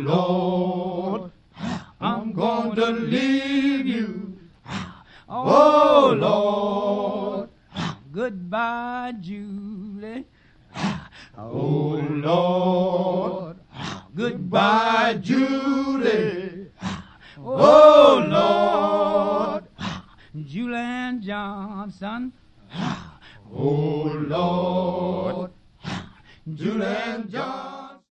Lord, I'm going to leave you. Oh, Lord, Goodbye, Julie. oh, Lord, goodbye, Julie. Oh, Lord, Julian Johnson. oh, Lord, Julian John.